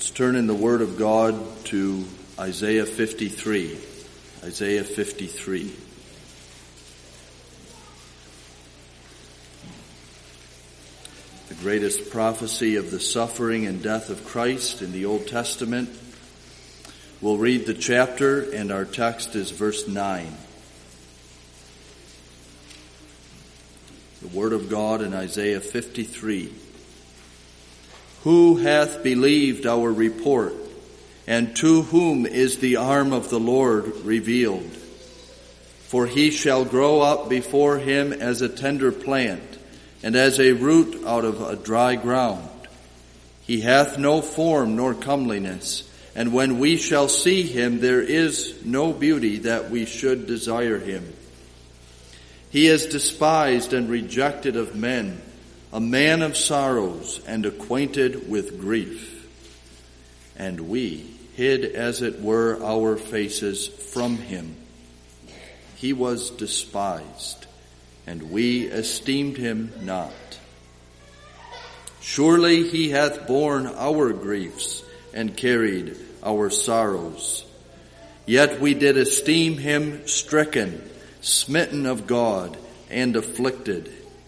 Let's turn in the Word of God to Isaiah 53. Isaiah 53. The greatest prophecy of the suffering and death of Christ in the Old Testament. We'll read the chapter, and our text is verse 9. The Word of God in Isaiah 53. Who hath believed our report, and to whom is the arm of the Lord revealed? For he shall grow up before him as a tender plant, and as a root out of a dry ground. He hath no form nor comeliness, and when we shall see him, there is no beauty that we should desire him. He is despised and rejected of men, a man of sorrows and acquainted with grief. And we hid, as it were, our faces from him. He was despised, and we esteemed him not. Surely he hath borne our griefs and carried our sorrows. Yet we did esteem him stricken, smitten of God, and afflicted.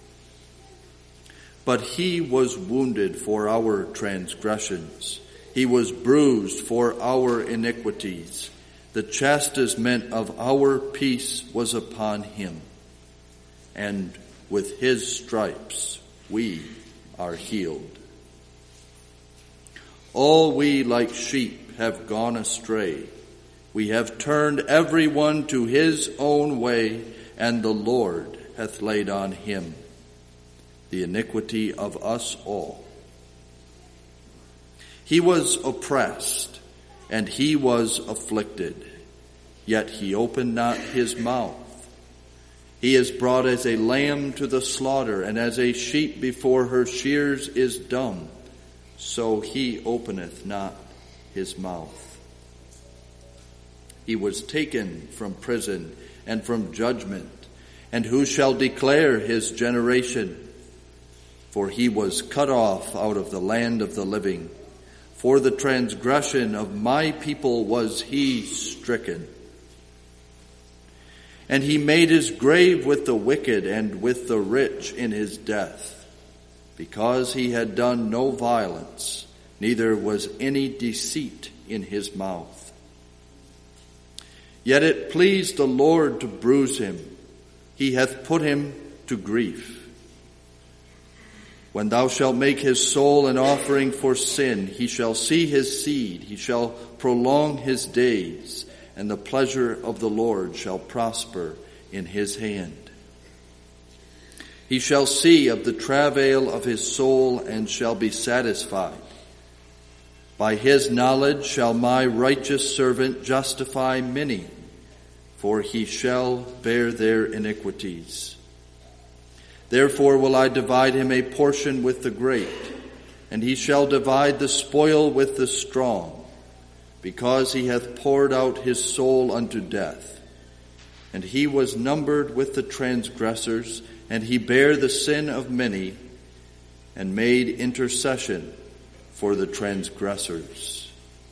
But he was wounded for our transgressions. He was bruised for our iniquities. The chastisement of our peace was upon him. And with his stripes we are healed. All we like sheep have gone astray. We have turned every one to his own way, and the Lord hath laid on him the iniquity of us all. He was oppressed, and he was afflicted, yet he opened not his mouth. He is brought as a lamb to the slaughter, and as a sheep before her shears is dumb, so he openeth not his mouth. He was taken from prison and from judgment, and who shall declare his generation? For he was cut off out of the land of the living. For the transgression of my people was he stricken. And he made his grave with the wicked and with the rich in his death, because he had done no violence, neither was any deceit in his mouth. Yet it pleased the Lord to bruise him. He hath put him to grief. When thou shalt make his soul an offering for sin, he shall see his seed, he shall prolong his days, and the pleasure of the Lord shall prosper in his hand. He shall see of the travail of his soul and shall be satisfied. By his knowledge shall my righteous servant justify many, for he shall bear their iniquities. Therefore will I divide him a portion with the great, and he shall divide the spoil with the strong, because he hath poured out his soul unto death. And he was numbered with the transgressors, and he bare the sin of many, and made intercession for the transgressors.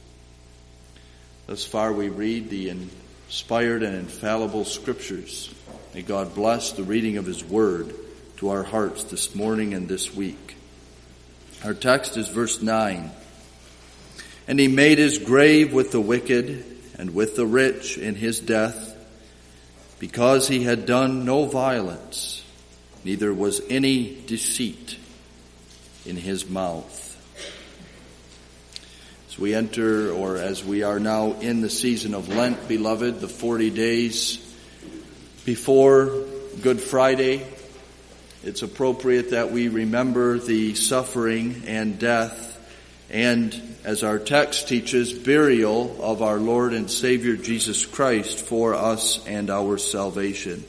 Thus far we read the inspired and infallible Scriptures. May God bless the reading of his word to our hearts this morning and this week. Our text is verse 9. And he made his grave with the wicked and with the rich in his death, because he had done no violence, neither was any deceit in his mouth. As we enter, or as we are now in the season of Lent, beloved, the 40 days before Good Friday, it's appropriate that we remember the suffering and death and, as our text teaches, burial of our Lord and Savior Jesus Christ for us and our salvation.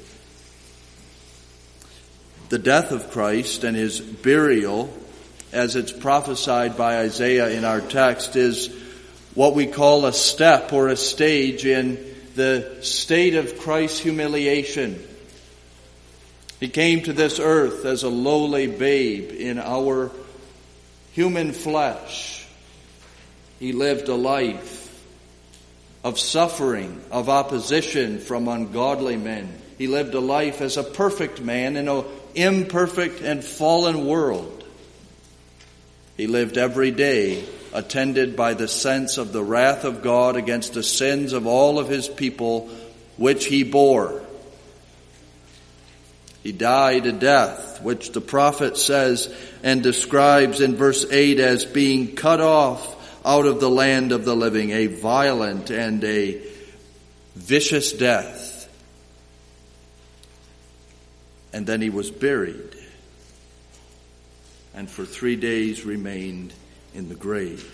The death of Christ and his burial, as it's prophesied by Isaiah in our text, is what we call a step or a stage in the state of Christ's humiliation. He came to this earth as a lowly babe in our human flesh. He lived a life of suffering, of opposition from ungodly men. He lived a life as a perfect man in an imperfect and fallen world. He lived every day attended by the sense of the wrath of God against the sins of all of his people, which he bore. He died a death, which the prophet says and describes in verse 8 as being cut off out of the land of the living, a violent and a vicious death. And then he was buried, and for 3 days remained in the grave.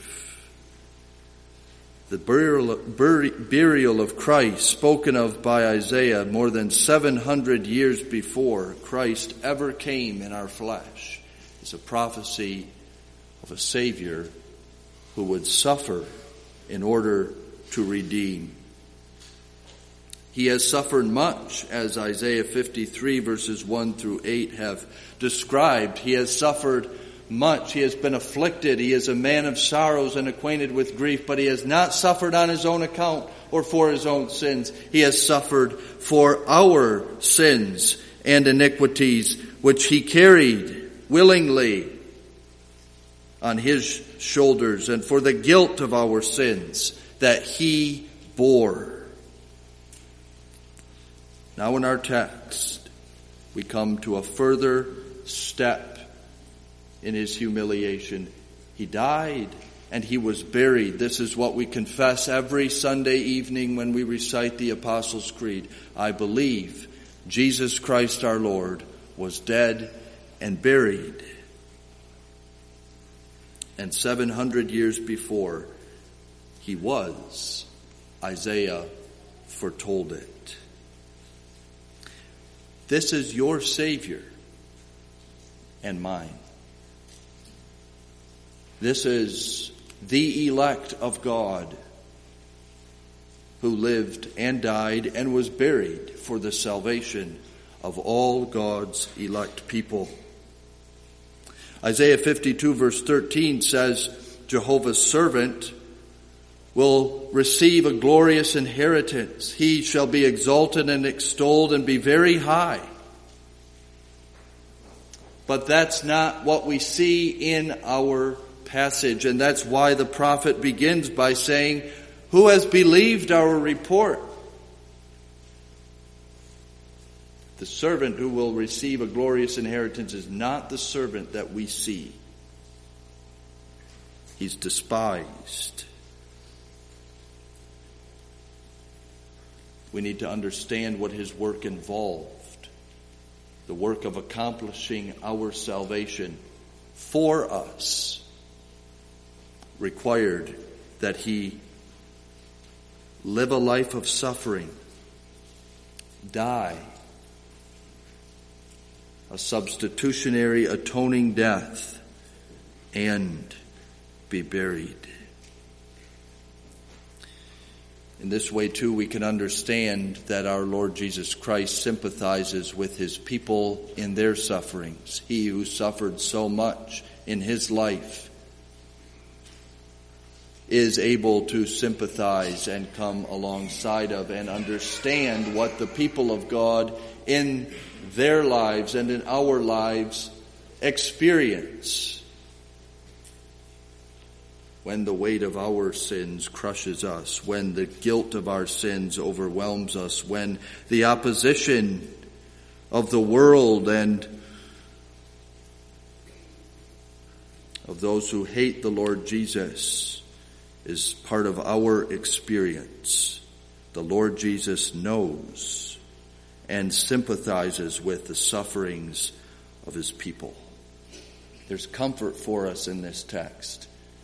The burial of Christ, spoken of by Isaiah more than 700 years before Christ ever came in our flesh, is a prophecy of a Savior who would suffer in order to redeem. He has suffered much, as Isaiah 53 verses 1 through 8 have described. He has suffered much. He has been afflicted. He is a man of sorrows and acquainted with grief, but he has not suffered on his own account or for his own sins. He has suffered for our sins and iniquities, which he carried willingly on his shoulders, and for the guilt of our sins that he bore. Now in our text, we come to a further step in his humiliation. He died and he was buried. This is what we confess every Sunday evening when we recite the Apostles' Creed. I believe Jesus Christ our Lord was dead and buried. And 700 years before he was, Isaiah foretold it. This is your Savior and mine. This is the elect of God who lived and died and was buried for the salvation of all God's elect people. Isaiah 52 verse 13 says, Jehovah's servant will receive a glorious inheritance. He shall be exalted and extolled and be very high. But that's not what we see in our passage, and that's why the prophet begins by saying, who has believed our report? The servant who will receive a glorious inheritance is not the servant that we see. He's despised. We need to understand what his work involved. The work of accomplishing our salvation for us required that he live a life of suffering, die a substitutionary atoning death, and be buried. In this way, too, we can understand that our Lord Jesus Christ sympathizes with his people in their sufferings. He who suffered so much in his life is able to sympathize and come alongside of and understand what the people of God in their lives and in our lives experience when the weight of our sins crushes us, when the guilt of our sins overwhelms us, when the opposition of the world and of those who hate the Lord Jesus is part of our experience. The Lord Jesus knows and sympathizes with the sufferings of his people. There's comfort for us in this text.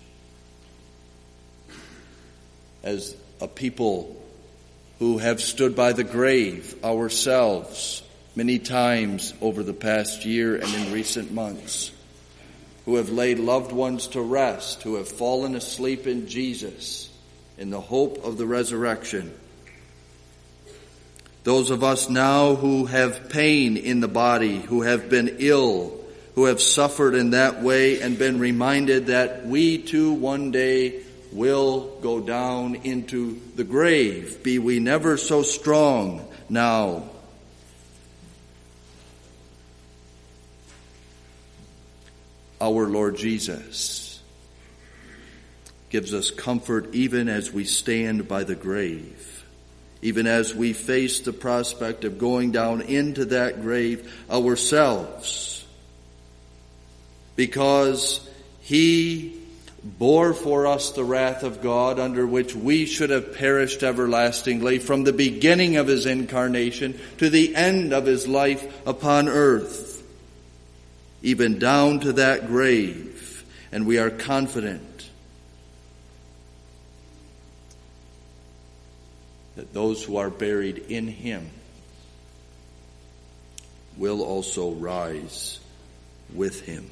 As a people who have stood by the grave ourselves many times over the past year and in recent months, who have laid loved ones to rest, who have fallen asleep in Jesus in the hope of the resurrection. Those of us now who have pain in the body, who have been ill, who have suffered in that way and been reminded that we too one day will go down into the grave, be we never so strong now. Our Lord Jesus gives us comfort even as we stand by the grave, even as we face the prospect of going down into that grave ourselves, because he bore for us the wrath of God under which we should have perished everlastingly from the beginning of his incarnation to the end of his life upon earth, even down to that grave. And we are confident that those who are buried in him will also rise with him.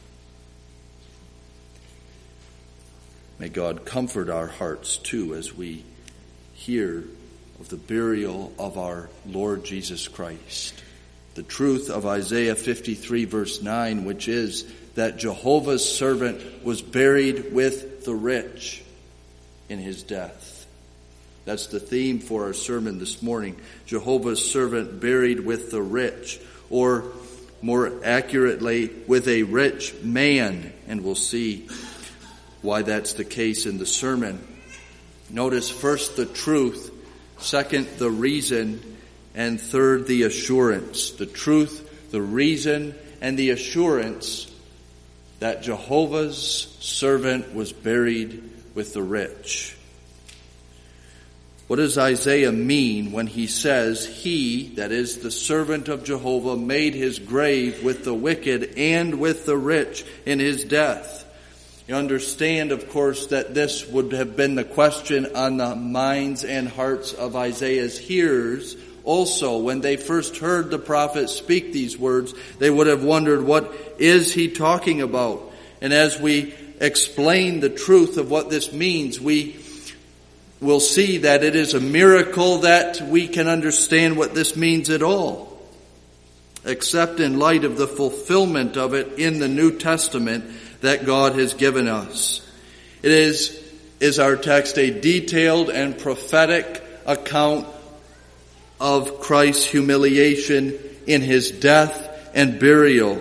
May God comfort our hearts too as we hear of the burial of our Lord Jesus Christ. The truth of Isaiah 53 verse 9, which is that Jehovah's servant was buried with the rich in his death. That's the theme for our sermon this morning. Jehovah's servant buried with the rich, or more accurately, with a rich man. And we'll see why that's the case in the sermon. Notice first the truth, second the reason, and third the assurance. The truth, the reason, and the assurance that Jehovah's servant was buried with the rich. What does Isaiah mean when he says he, that is the servant of Jehovah, made his grave with the wicked and with the rich in his death? You understand, of course, that this would have been the question on the minds and hearts of Isaiah's hearers. Also, when they first heard the prophet speak these words, they would have wondered, what is he talking about? And as we explain the truth of what this means, we will see that it is a miracle that we can understand what this means at all, except in light of the fulfillment of it in the New Testament that God has given us. It is our text a detailed and prophetic account of Christ's humiliation in his death and burial.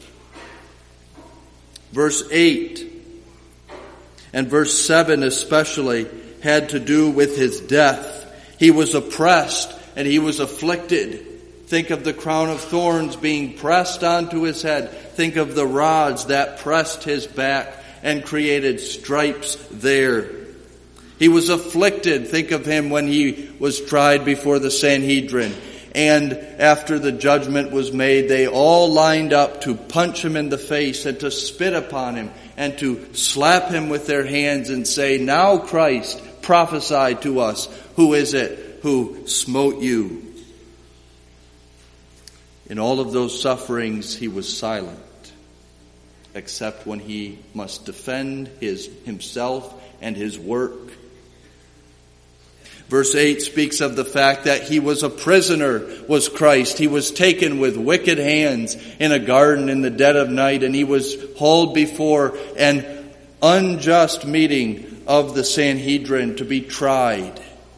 Verse 8 and verse 7 especially had to do with his death. He was oppressed and he was afflicted. Think of the crown of thorns being pressed onto his head. Think of the rods that pressed his back and created stripes there. He was afflicted. Think of him when he was tried before the Sanhedrin. And after the judgment was made, they all lined up to punch him in the face and to spit upon him and to slap him with their hands and say, "Now Christ, prophesy to us. Who is it who smote you?" In all of those sufferings, he was silent, except when he must defend himself and his work. Verse 8 speaks of the fact that he was a prisoner, was Christ. He was taken with wicked hands in a garden in the dead of night, and he was hauled before an unjust meeting of the Sanhedrin to be tried.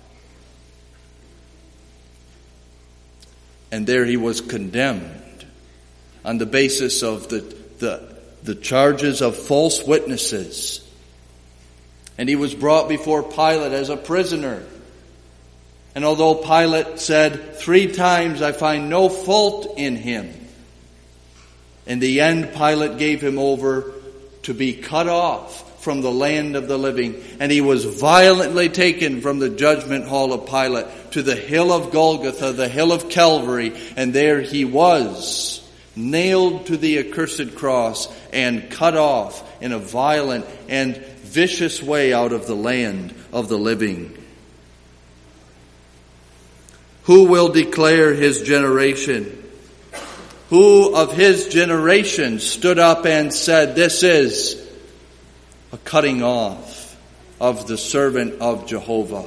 And there he was condemned on the basis of the charges of false witnesses. And he was brought before Pilate as a prisoner. And although Pilate said 3 times, "I find no fault in him," in the end Pilate gave him over to be cut off from the land of the living. And he was violently taken from the judgment hall of Pilate to the hill of Golgotha, the hill of Calvary. And there he was, nailed to the accursed cross and cut off in a violent and vicious way out of the land of the living. Who will declare his generation? Who of his generation stood up and said, "This is a cutting off of the servant of Jehovah"?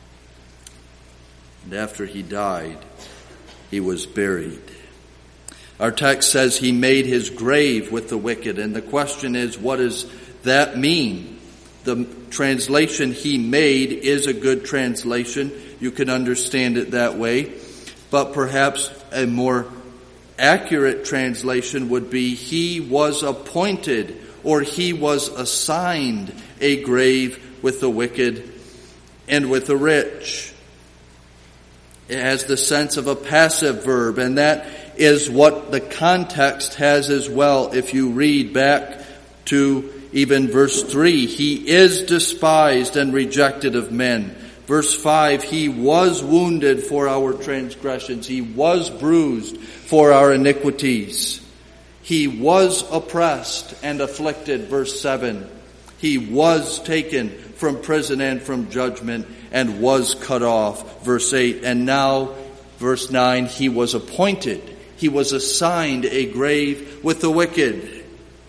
And after he died, he was buried. Our text says he made his grave with the wicked. And the question is, what does that mean? The translation he made is a good translation. You can understand it that way. But perhaps a more accurate translation would be he was appointed or he was assigned a grave with the wicked and with the rich. It has the sense of a passive verb, and that is what the context has as well. If you read back to even verse 3, he is despised and rejected of men. Verse 5, he was wounded for our transgressions. He was bruised for our iniquities. He was oppressed and afflicted. Verse 7, he was taken from prison and from judgment and was cut off. Verse 8, and now, verse 9, he was appointed. He was assigned a grave with the wicked.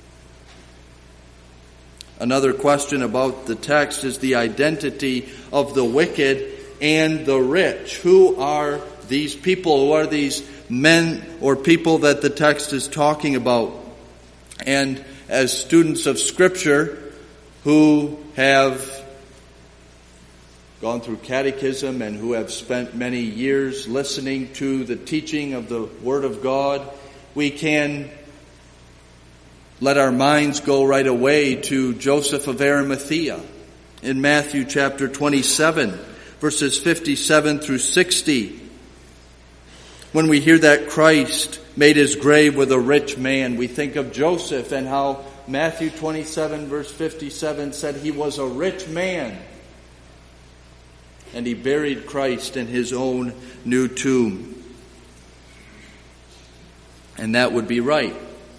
Another question about the text is the identity of the wicked and the rich. Who are these people? Who are these men or people that the text is talking about? And as students of Scripture who have gone through catechism and who have spent many years listening to the teaching of the Word of God, we can let our minds go right away to Joseph of Arimathea in Matthew chapter 27, verses 57 through 60. When we hear that Christ made his grave with a rich man, we think of Joseph and how Matthew 27, verse 57 said he was a rich man. And he buried Christ in his own new tomb. And that would be right.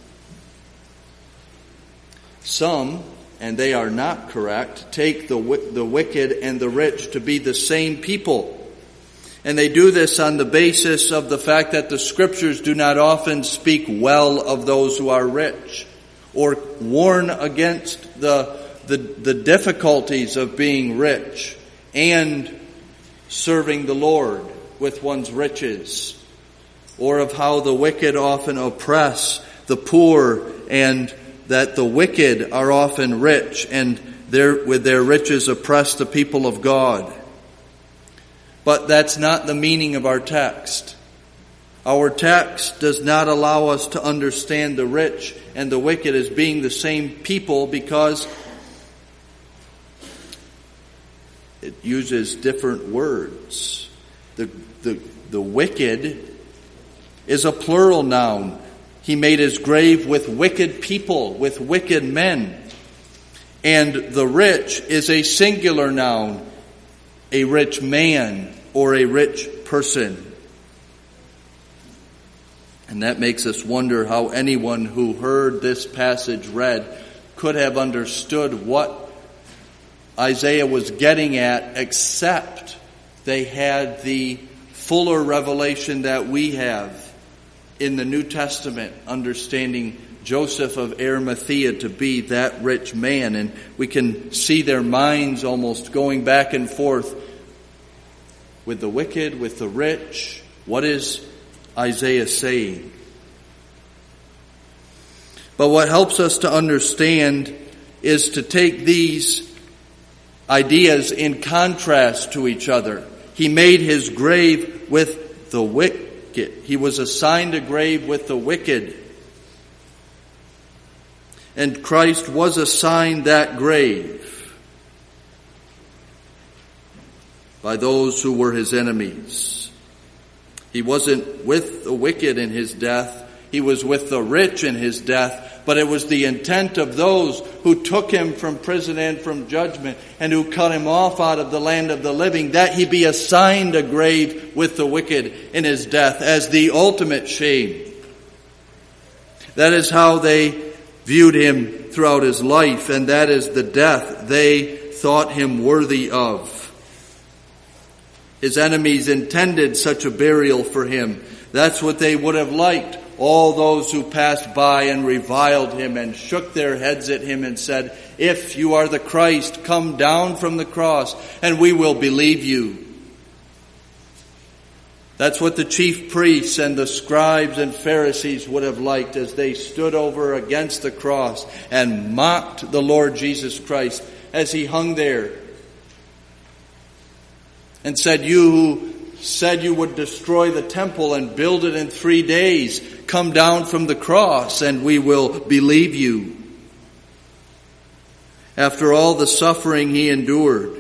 Some, and they are not correct, take the wicked and the rich to be the same people. And they do this on the basis of the fact that the Scriptures do not often speak well of those who are rich, or warn against the difficulties of being rich and serving the Lord with one's riches, or of how the wicked often oppress the poor, and that the wicked are often rich and with their riches oppress the people of God. But that's not the meaning of our text. Our text does not allow us to understand the rich and the wicked as being the same people, because it uses different words. The wicked is a plural noun. He made his grave with wicked people, with wicked men. And the rich is a singular noun, a rich man or a rich person. And that makes us wonder how anyone who heard this passage read could have understood what Isaiah was getting at, except they had the fuller revelation that we have in the New Testament, understanding Joseph of Arimathea to be that rich man. And we can see their minds almost going back and forth with the wicked, with the rich. What is Isaiah saying? But what helps us to understand is to take these ideas in contrast to each other. He made his grave with the wicked. He was assigned a grave with the wicked. And Christ was assigned that grave by those who were his enemies. He wasn't with the wicked in his death. He was with the rich in his death. But it was the intent of those who took him from prison and from judgment and who cut him off out of the land of the living, that he be assigned a grave with the wicked in his death as the ultimate shame. That is how they viewed him throughout his life, and that is the death they thought him worthy of. His enemies intended such a burial for him. That's what they would have liked. All those who passed by and reviled him and shook their heads at him and said, "If you are the Christ, come down from the cross and we will believe you." That's what the chief priests and the scribes and Pharisees would have liked as they stood over against the cross and mocked the Lord Jesus Christ as he hung there and said, "You who said you would destroy the temple and build it in 3 days, come down from the cross and we will believe you." After all the suffering he endured,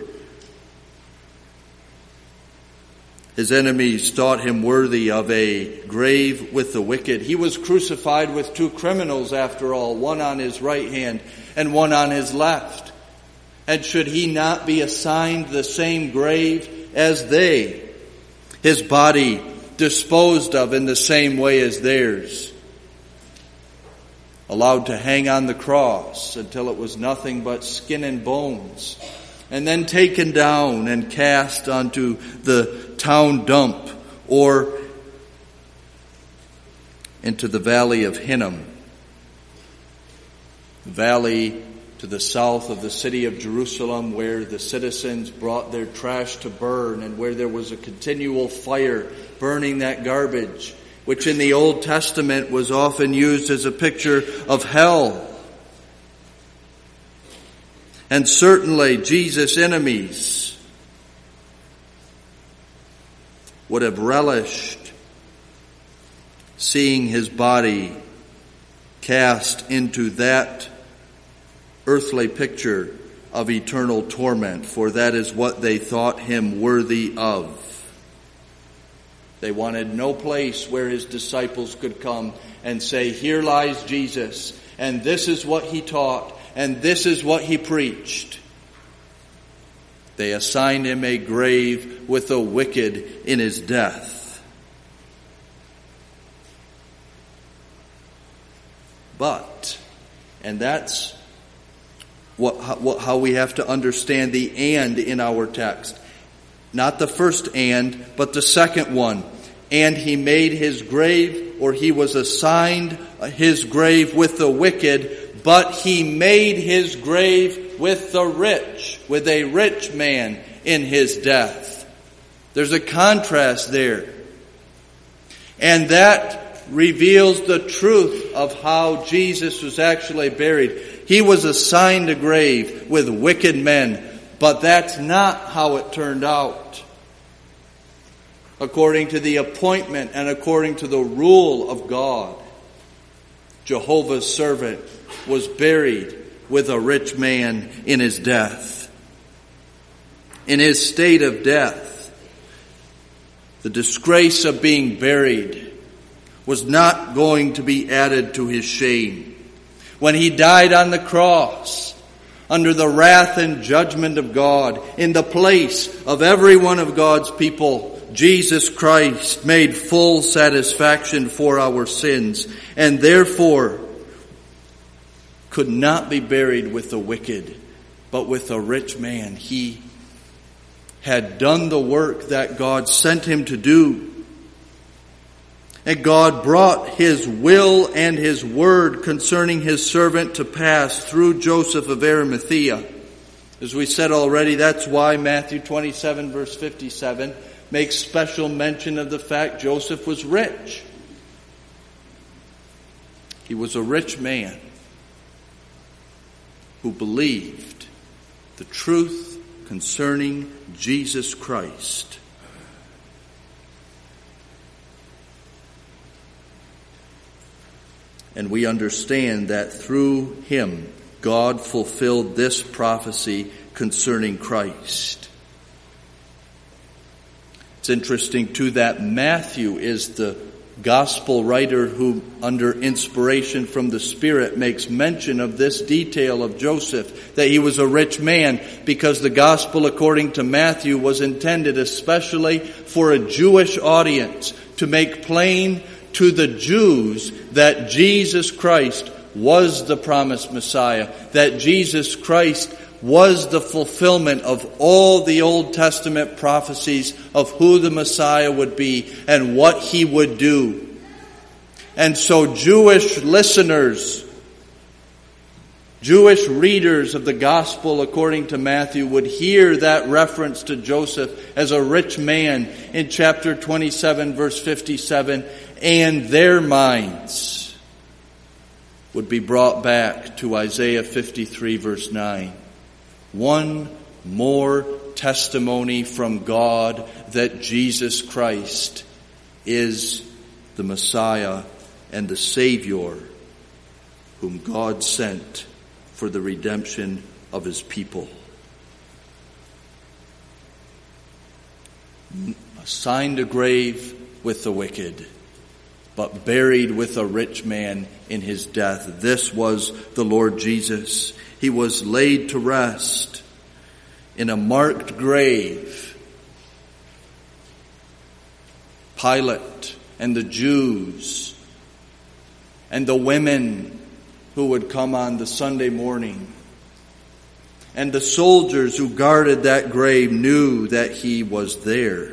his enemies thought him worthy of a grave with the wicked. He was crucified with 2 criminals after all, one on his right hand and one on his left. And should he not be assigned the same grave as they? His body disposed of in the same way as theirs. Allowed to hang on the cross until it was nothing but skin and bones. And then taken down and cast onto the town dump or into the valley of Hinnom. The valley to the south of the city of Jerusalem, where the citizens brought their trash to burn and where there was a continual fire burning that garbage, which in the Old Testament was often used as a picture of hell. And certainly Jesus' enemies would have relished seeing his body cast into that earthly picture of eternal torment, for that is what they thought him worthy of. They wanted no place where his disciples could come and say, "Here lies Jesus, and this is what he taught, and this is what he preached." They assigned him a grave with the wicked in his death. But, and that's how we have to understand the "and" in our text. Not the first "and," but the second one. And he made his grave, or he was assigned his grave with the wicked, but he made his grave with the rich, with a rich man in his death. There's a contrast there. And that reveals the truth of how Jesus was actually buried. He was assigned a grave with wicked men, but that's not how it turned out. According to the appointment and according to the rule of God, Jehovah's servant was buried with a rich man in his death. In his state of death, the disgrace of being buried was not going to be added to his shame. When he died on the cross, under the wrath and judgment of God, in the place of every one of God's people, Jesus Christ made full satisfaction for our sins, and therefore could not be buried with the wicked, but with a rich man. He had done the work that God sent him to do. And God brought his will and his word concerning his servant to pass through Joseph of Arimathea. As we said already, that's why Matthew 27 verse 57 makes special mention of the fact Joseph was rich. He was a rich man who believed the truth concerning Jesus Christ. And we understand that through him, God fulfilled this prophecy concerning Christ. It's interesting too that Matthew is the gospel writer who, under inspiration from the Spirit, makes mention of this detail of Joseph, that he was a rich man, because the gospel according to Matthew was intended especially for a Jewish audience, to make plain to the Jews that Jesus Christ was the promised Messiah, that Jesus Christ was the fulfillment of all the Old Testament prophecies of who the Messiah would be and what he would do. And so Jewish listeners Jewish readers of the Gospel according to Matthew would hear that reference to Joseph as a rich man in chapter 27, verse 57, and their minds would be brought back to Isaiah 53, verse 9. One more testimony from God that Jesus Christ is the Messiah and the Savior whom God sent for the redemption of his people. Assigned a grave with the wicked, but buried with a rich man in his death. This was the Lord Jesus. He was laid to rest in a marked grave. Pilate and the Jews and the women who would come on the Sunday morning and the soldiers who guarded that grave knew that he was there.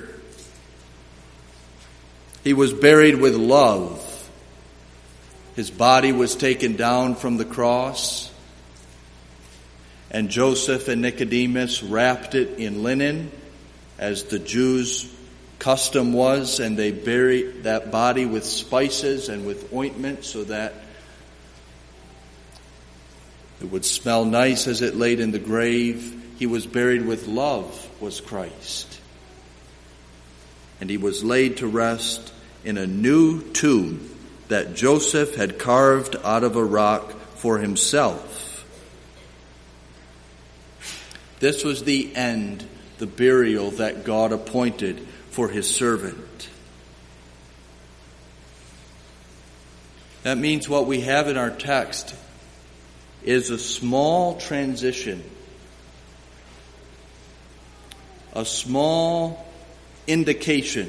He was buried with love. His body was taken down from the cross, and Joseph and Nicodemus wrapped it in linen, as the Jews' custom was, and they buried that body with spices and with ointment so that it would smell nice as it laid in the grave. He was buried with love, was Christ. And he was laid to rest in a new tomb that Joseph had carved out of a rock for himself. This was the end, the burial that God appointed for his servant. That means what we have in our text is a small transition, a small indication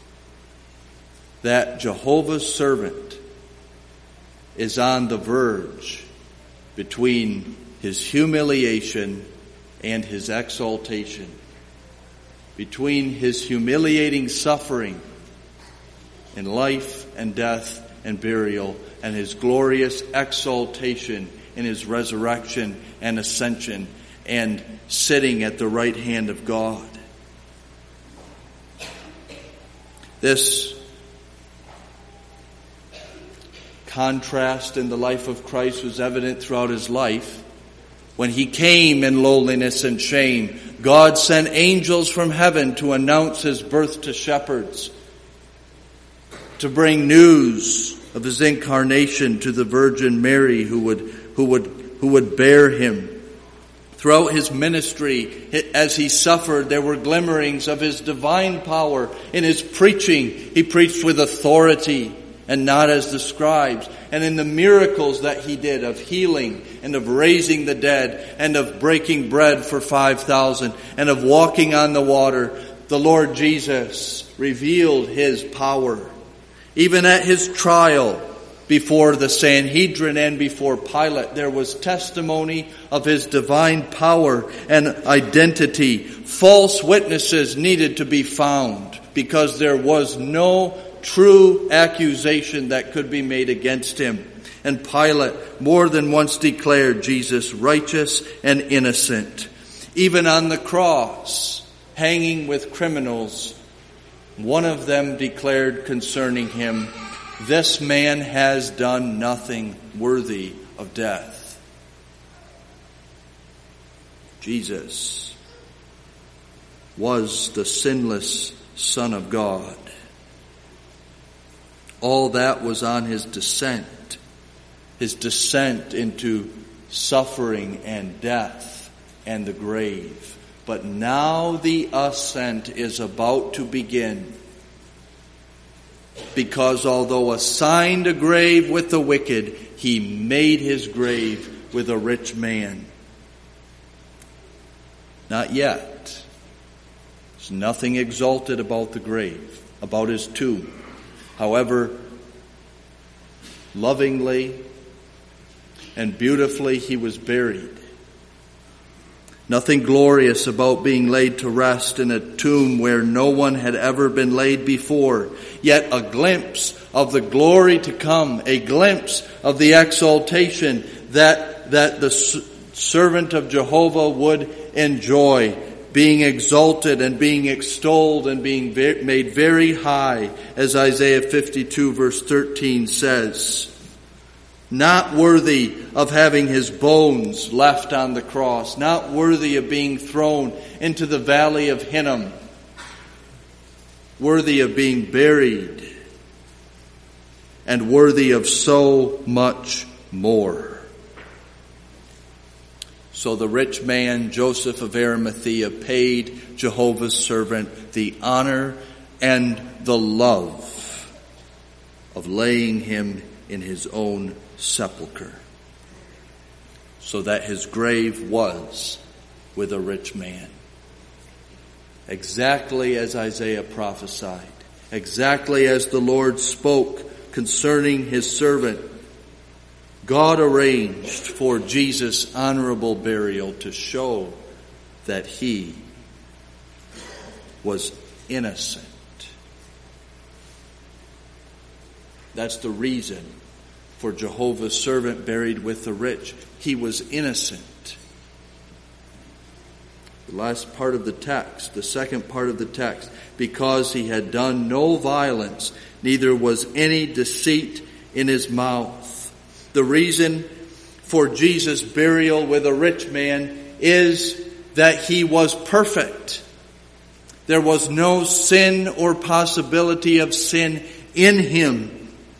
that Jehovah's servant is on the verge between his humiliation and his exaltation, between his humiliating suffering in life and death and burial and his glorious exaltation in his resurrection and ascension and sitting at the right hand of God. This contrast in the life of Christ was evident throughout his life. When he came in lowliness and shame, God sent angels from heaven to announce his birth to shepherds, to bring news of his incarnation to the Virgin Mary who would bear him. Throughout his ministry, as he suffered, there were glimmerings of his divine power. In his preaching, he preached with authority and not as the scribes. And in the miracles that he did of healing and of raising the dead and of breaking bread for 5,000 and of walking on the water, the Lord Jesus revealed his power. Even at his trial before the Sanhedrin and before Pilate, there was testimony of his divine power and identity. False witnesses needed to be found because there was no true accusation that could be made against him. And Pilate more than once declared Jesus righteous and innocent. Even on the cross, hanging with criminals, one of them declared concerning him, "This man has done nothing worthy of death." Jesus was the sinless Son of God. All that was on his descent into suffering and death and the grave. But now the ascent is about to begin. Because although assigned a grave with the wicked, he made his grave with a rich man. Not yet. There's nothing exalted about the grave, about his tomb. However, lovingly and beautifully he was buried. Nothing glorious about being laid to rest in a tomb where no one had ever been laid before. Yet a glimpse of the glory to come, a glimpse of the exaltation that that the servant of Jehovah would enjoy, being exalted and being extolled and being made very high, as Isaiah 52 verse 13 says. Not worthy of having his bones left on the cross, not worthy of being thrown into the valley of Hinnom, worthy of being buried, and worthy of so much more. So the rich man, Joseph of Arimathea, paid Jehovah's servant the honor and the love of laying him in his own sepulcher, so that his grave was with a rich man. Exactly as Isaiah prophesied, exactly as the Lord spoke concerning his servant, God arranged for Jesus' honorable burial to show that he was innocent. That's the reason for Jehovah's servant buried with the rich. He was innocent. The last part of the text, the second part of the text, because he had done no violence, neither was any deceit in his mouth. The reason for Jesus' burial with a rich man is that he was perfect. There was no sin or possibility of sin in him.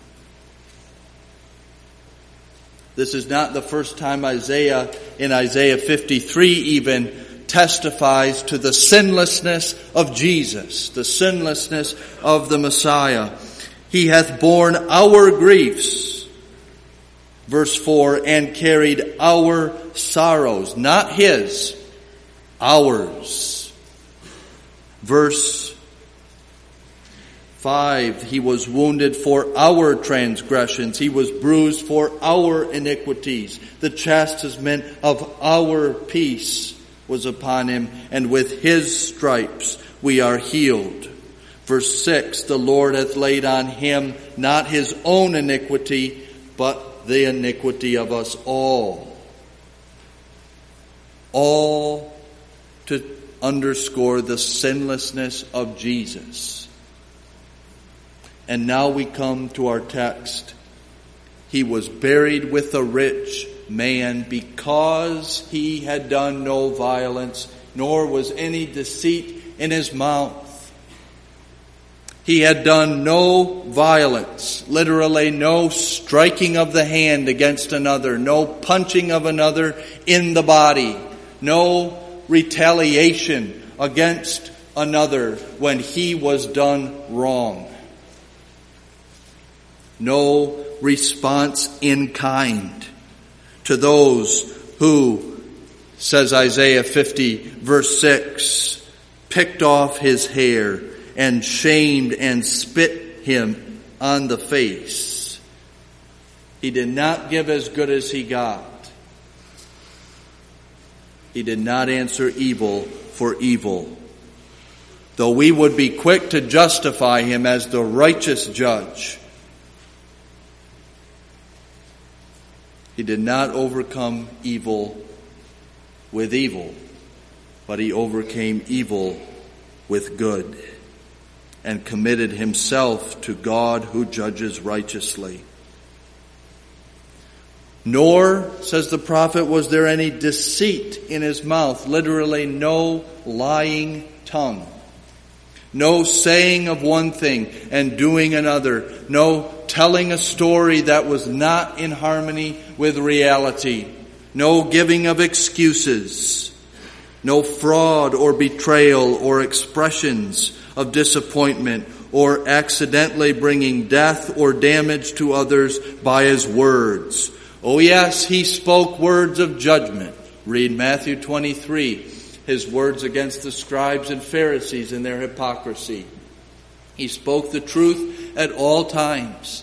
This is not the first time Isaiah, in Isaiah 53 even, testifies to the sinlessness of Jesus, the sinlessness of the Messiah. He hath borne our griefs, verse 4, and carried our sorrows, not his, ours. Verse 5, he was wounded for our transgressions. He was bruised for our iniquities. The chastisement of our peace was upon him, and with his stripes we are healed. Verse 6, the Lord hath laid on him not his own iniquity, but the iniquity of us all. All to underscore the sinlessness of Jesus. And now we come to our text. He was buried with a rich man because he had done no violence, nor was any deceit in his mouth. He had done no violence, literally no striking of the hand against another, no punching of another in the body, no retaliation against another when he was done wrong. No response in kind to those who, says Isaiah 50 verse 6, picked off his hair and shamed and spit him on the face. He did not give as good as he got. He did not answer evil for evil. Though we would be quick to justify him as the righteous judge, he did not overcome evil with evil, but he overcame evil with good and committed himself to God who judges righteously. Nor, says the prophet, was there any deceit in his mouth, literally no lying tongue. No saying of one thing and doing another. No telling a story that was not in harmony with reality. No giving of excuses. No fraud or betrayal or expressions of disappointment or accidentally bringing death or damage to others by his words. Oh yes, he spoke words of judgment. Read Matthew 23. His words against the scribes and Pharisees and their hypocrisy. He spoke the truth at all times.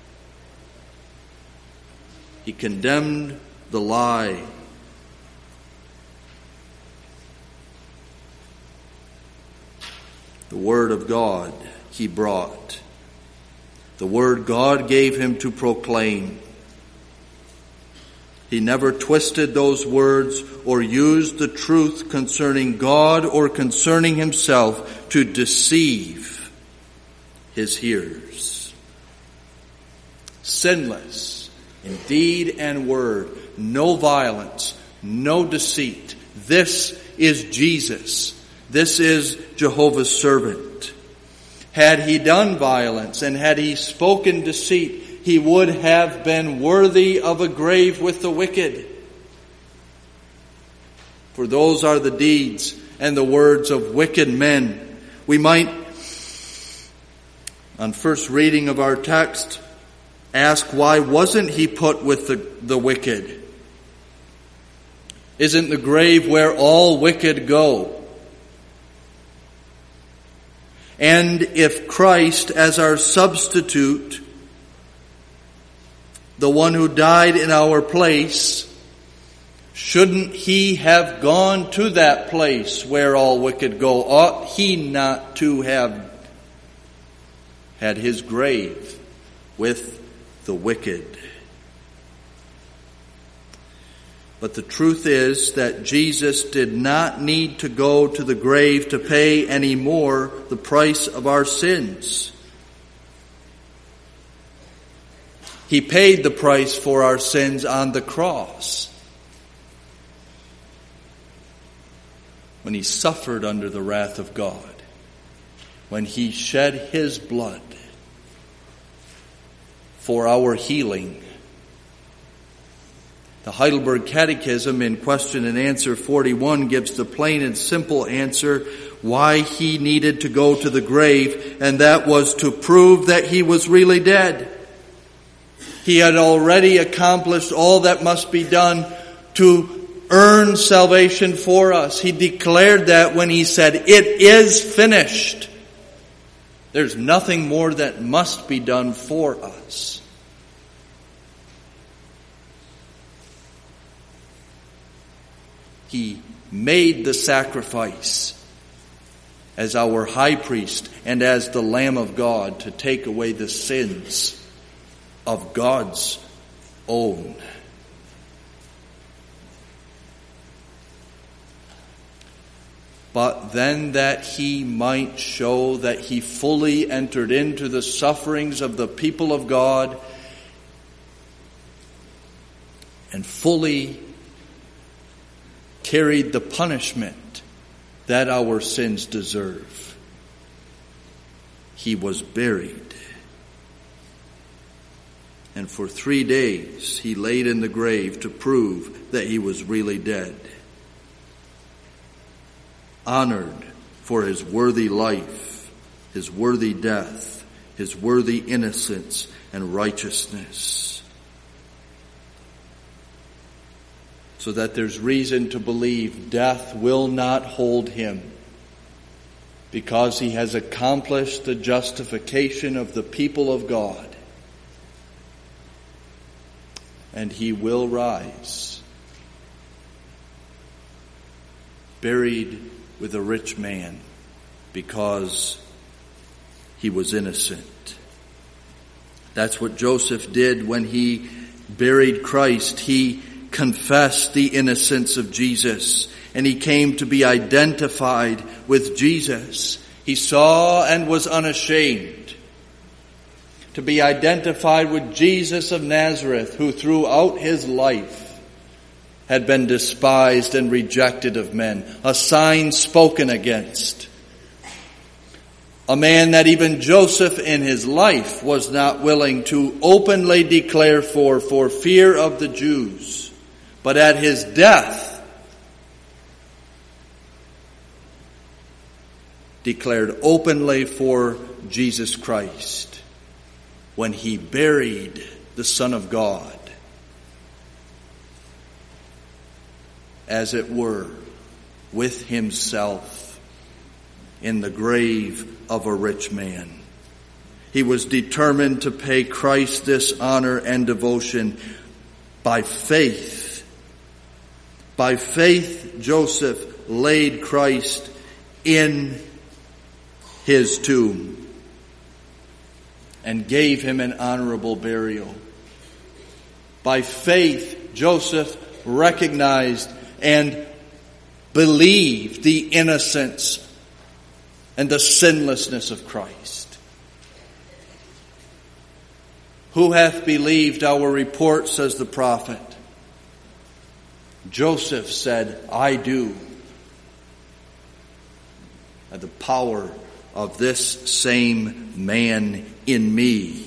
He condemned the lie. The word of God he brought. The word God gave him to proclaim. He never twisted those words or used the truth concerning God or concerning himself to deceive his hearers. Sinless in deed and word, no violence, no deceit. This is Jesus. This is Jehovah's servant. Had he done violence and had he spoken deceit, he would have been worthy of a grave with the wicked. For those are the deeds and the words of wicked men. We might, on first reading of our text, ask, why wasn't he put with the wicked? Isn't the grave where all wicked go? And if Christ, as our substitute, the one who died in our place, shouldn't he have gone to that place where all wicked go? Ought he not to have had his grave with the wicked? But the truth is that Jesus did not need to go to the grave to pay any more the price of our sins. He paid the price for our sins on the cross when he suffered under the wrath of God, when he shed his blood for our healing. The Heidelberg Catechism in question and answer 41 gives the plain and simple answer why he needed to go to the grave, and that was to prove that he was really dead. He had already accomplished all that must be done to earn salvation for us. He declared that when he said, "It is finished." There's nothing more that must be done for us. He made the sacrifice as our high priest and as the Lamb of God to take away the sins of God's own. But then that he might show that he fully entered into the sufferings of the people of God and fully carried the punishment that our sins deserve, he was buried. And for 3 days he laid in the grave to prove that he was really dead. Honored for his worthy life, his worthy death, his worthy innocence and righteousness. So that there's reason to believe death will not hold him, because he has accomplished the justification of the people of God. And he will rise, buried with a rich man, because he was innocent. That's what Joseph did when he buried Christ. He confessed the innocence of Jesus, and he came to be identified with Jesus. He saw and was unashamed to be identified with Jesus of Nazareth, who throughout his life had been despised and rejected of men, a sign spoken against, a man that even Joseph in his life was not willing to openly declare for fear of the Jews. But at his death, declared openly for Jesus Christ when he buried the Son of God, as it were, with himself in the grave of a rich man. He was determined to pay Christ this honor and devotion by faith. By faith, Joseph laid Christ in his tomb and gave him an honorable burial. By faith, Joseph recognized and believed the innocence and the sinlessness of Christ. Who hath believed our report, says the prophet? Joseph said, I do. By the power of this same man in me.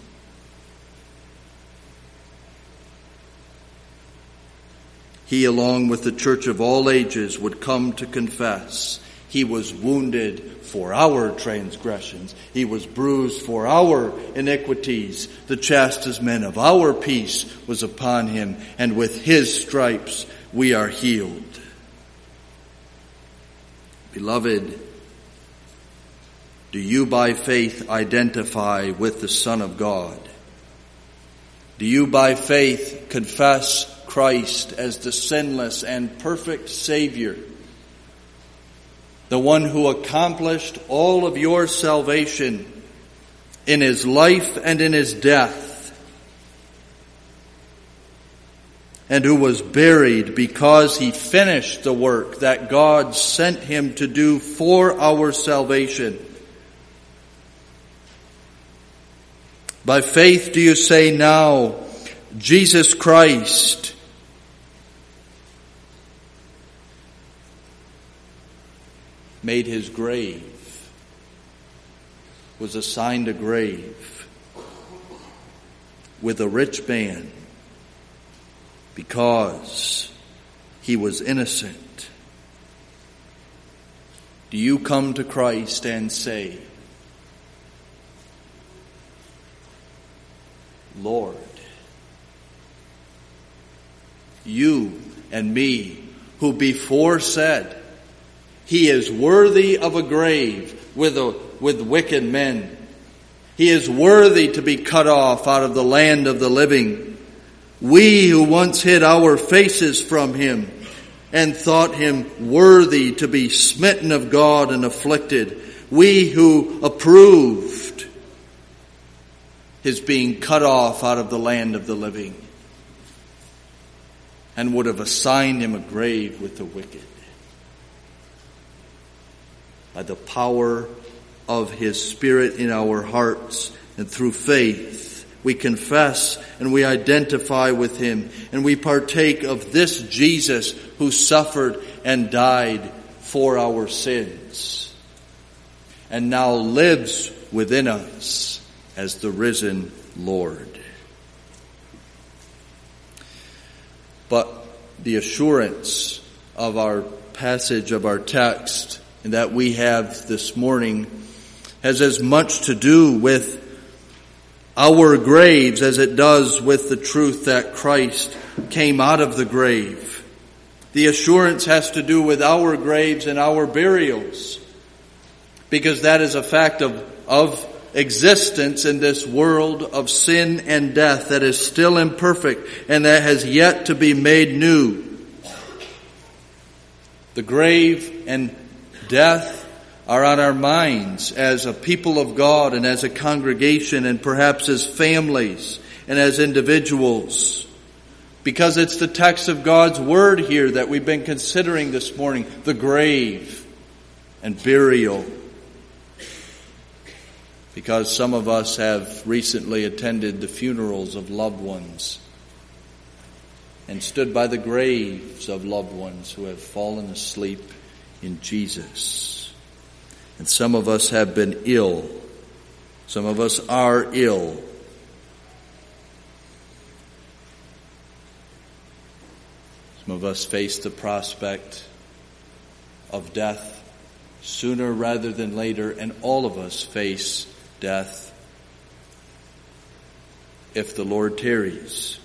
He, along with the church of all ages, would come to confess, He was wounded for our transgressions. He was bruised for our iniquities. The chastisement of our peace was upon Him, and with His stripes we are healed. Beloved, do you by faith identify with the Son of God? Do you by faith confess Christ as the sinless and perfect Savior, the one who accomplished all of your salvation in His life and in His death, and who was buried because He finished the work that God sent Him to do for our salvation? By faith do you say now, Jesus Christ made His grave, was assigned a grave with a rich man because he was innocent? Do you come to Christ and say, Lord, you and me, who before said, He is worthy of a grave with wicked men. He is worthy to be cut off out of the land of the living. We who once hid our faces from Him and thought Him worthy to be smitten of God and afflicted. We who approved His being cut off out of the land of the living and would have assigned Him a grave with the wicked. By the power of His Spirit in our hearts and through faith, we confess and we identify with Him, and we partake of this Jesus who suffered and died for our sins and now lives within us as the risen Lord. But the assurance of our passage, of our text, that we have this morning has as much to do with our graves as it does with the truth that Christ came out of the grave. The assurance has to do with our graves and our burials, because that is a fact of existence in this world of sin and death that is still imperfect and that has yet to be made new. The grave and death are on our minds as a people of God and as a congregation and perhaps as families and as individuals, because it's the text of God's Word here that we've been considering this morning, the grave and burial. Because some of us have recently attended the funerals of loved ones and stood by the graves of loved ones who have fallen asleep in Jesus. And some of us have been ill. Some of us are ill. Some of us face the prospect of death sooner rather than later, and all of us face death if the Lord tarries.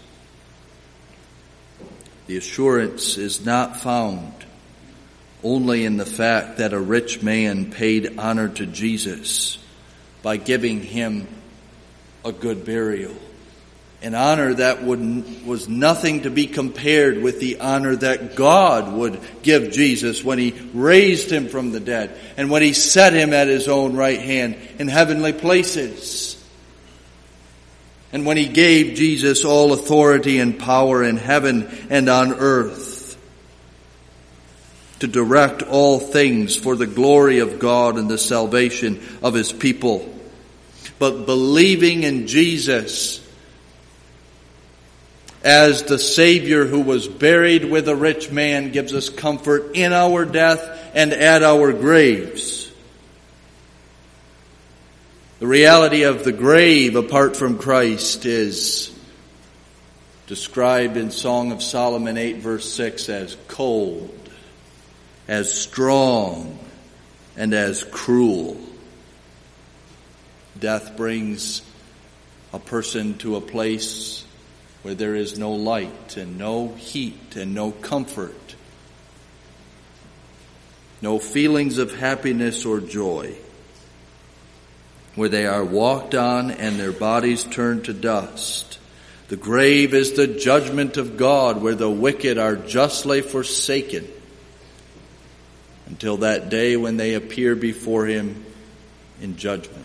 The assurance is not found only in the fact that a rich man paid honor to Jesus by giving Him a good burial. An honor that was nothing to be compared with the honor that God would give Jesus when He raised Him from the dead and when He set Him at His own right hand in heavenly places. And when he gave Jesus all authority and power in heaven and on earth to direct all things for the glory of God and the salvation of his people. But believing in Jesus as the Savior who was buried with a rich man gives us comfort in our death and at our graves. The reality of the grave apart from Christ is described in Song of Solomon 8 verse 6 as cold, as strong, and as cruel. Death brings a person to a place where there is no light and no heat and no comfort, no feelings of happiness or joy, where they are walked on and their bodies turned to dust. The grave is the judgment of God, where the wicked are justly forsaken until that day when they appear before him in judgment.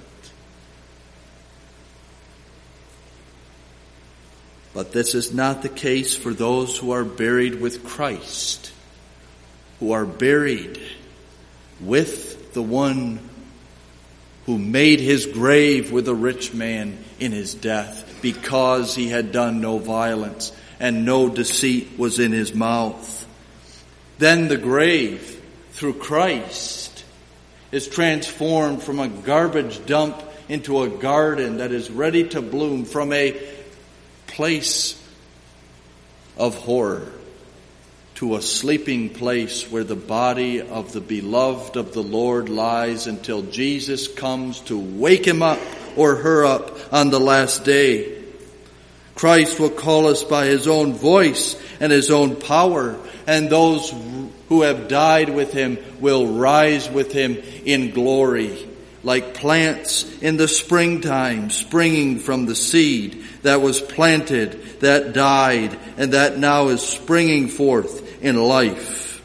But this is not the case for those who are buried with Christ, who are buried with the one who made his grave with a rich man in his death, because he had done no violence and no deceit was in his mouth. Then the grave, through Christ, is transformed from a garbage dump into a garden that is ready to bloom, from a place of horror to a sleeping place where the body of the beloved of the Lord lies until Jesus comes to wake him up or her up on the last day. Christ will call us by his own voice and his own power, and those who have died with him will rise with him in glory, like plants in the springtime, springing from the seed that was planted, that died, and that now is springing forth in life.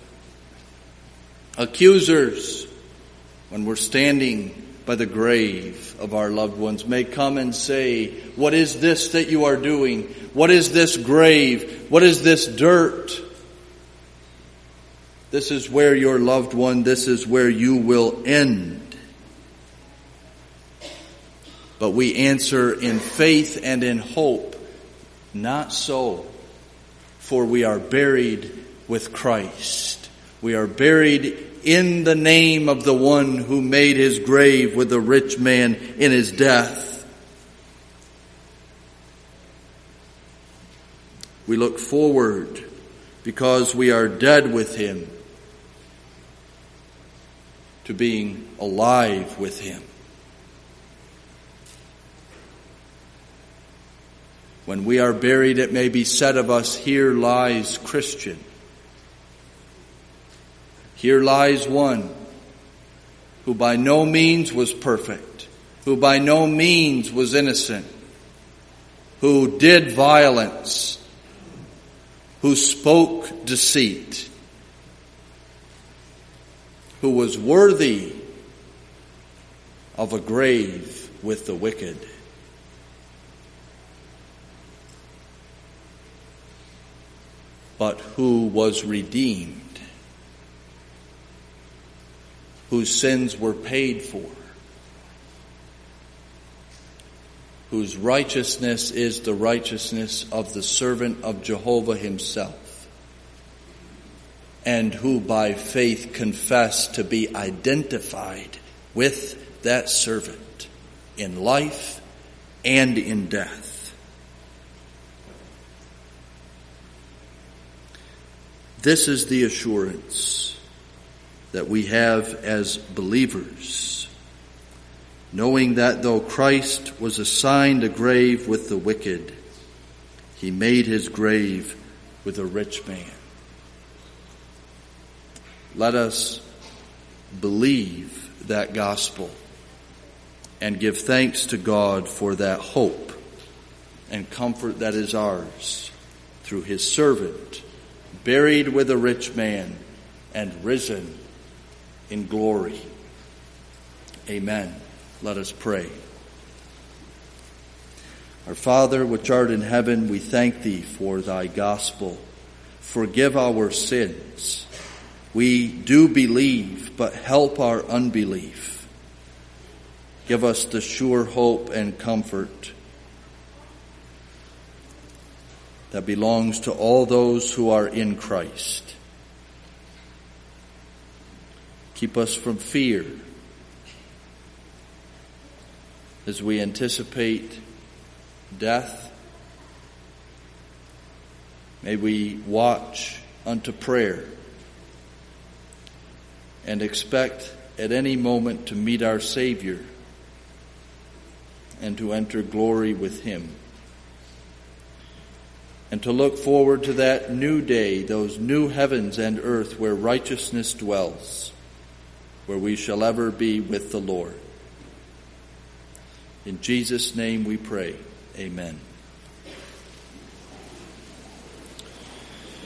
Accusers, when we're standing by the grave of our loved ones, may come and say, "What is this that you are doing? What is this grave? What is this dirt?" This is where your loved one, this is where you will end. But we answer in faith and in hope, not so, for we are buried with Christ. We are buried in the name of the one who made his grave with the rich man in his death. We look forward because we are dead with him to being alive with him. When we are buried, it may be said of us, "Here lies Christian." Here lies one who by no means was perfect, who by no means was innocent, who did violence, who spoke deceit, who was worthy of a grave with the wicked. But who was redeemed, whose sins were paid for, whose righteousness is the righteousness of the servant of Jehovah himself, and who by faith confessed to be identified with that servant in life and in death. This is the assurance that we have as believers, knowing that though Christ was assigned a grave with the wicked, he made his grave with a rich man. Let us believe that gospel and give thanks to God for that hope and comfort that is ours through his servant, buried with a rich man and risen in glory. Amen. Let us pray. Our Father, which art in heaven, we thank thee for thy gospel. Forgive our sins. We do believe, but help our unbelief. Give us the sure hope and comfort that belongs to all those who are in Christ. Keep us from fear as we anticipate death. May we watch unto prayer and expect at any moment to meet our Savior and to enter glory with him. And to look forward to that new day, those new heavens and earth where righteousness dwells, where we shall ever be with the Lord. In Jesus' name we pray. Amen.